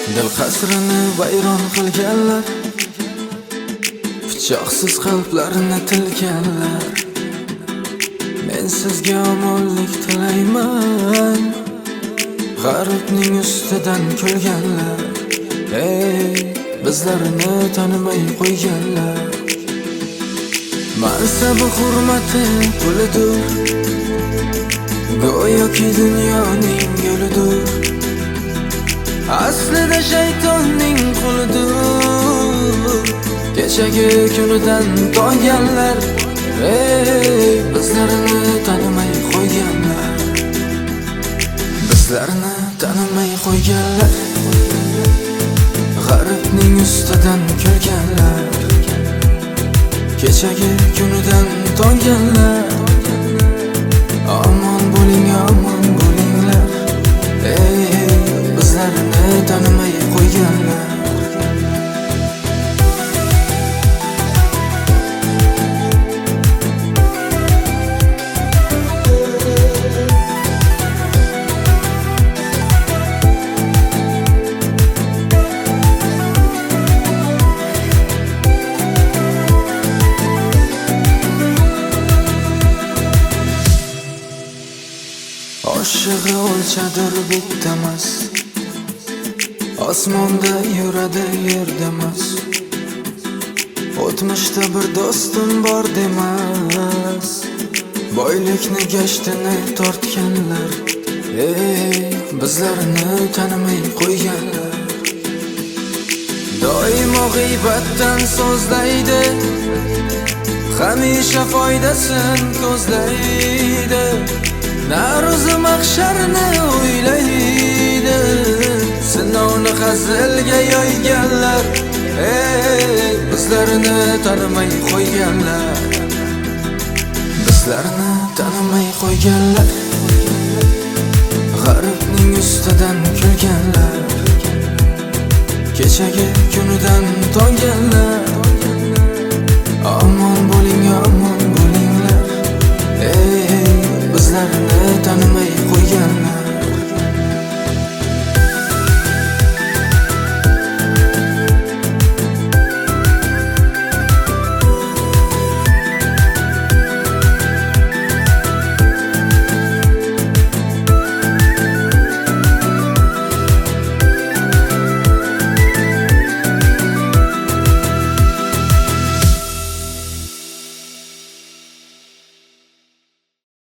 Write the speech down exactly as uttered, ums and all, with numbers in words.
Dil qasrini vayron qilganlar, pichoqsiz qalblarni tilganlar. Men sizga omonlik tilayman, g'arbning ustidan kulganlar. Ey, bizlarni tanimay qo'yganlar. Mansabi hurmati pulidir, go'yoki dunyoning yo'lidir. Aslida shaytonning qulidir, kechagi kunidan toyganlar. Ey, bizlarni tanimay qo'yganlar, bizlarni tanimay qo'yganlar. G'arbning ustidan kulganlar, kechagi kunidan toyganlar. Omon bo'ling, omon bo'linglar. Ey, bizlarni tanimay qo'yganlar. Oshig'i o'lchadir bittamas, osmonda yuradi yerdamas. O'tmishda bir do'stim bor demas, boylikni gashtini tortganlar. Ey, bizlarni tanimay qo'yganlar. Doimo g'iybatdan so'zlaydi, hamisha foydasin ko'zlaydi. Naruzi mahsharni o'ylaydi, sinovni hazilga yoyganlar. Ey, bizlarni tanimay qo'yganlar, bizlarni tanimay qo'yganlar. G'arbning ustidan kulganlar, kechagi kunidan toyganlar.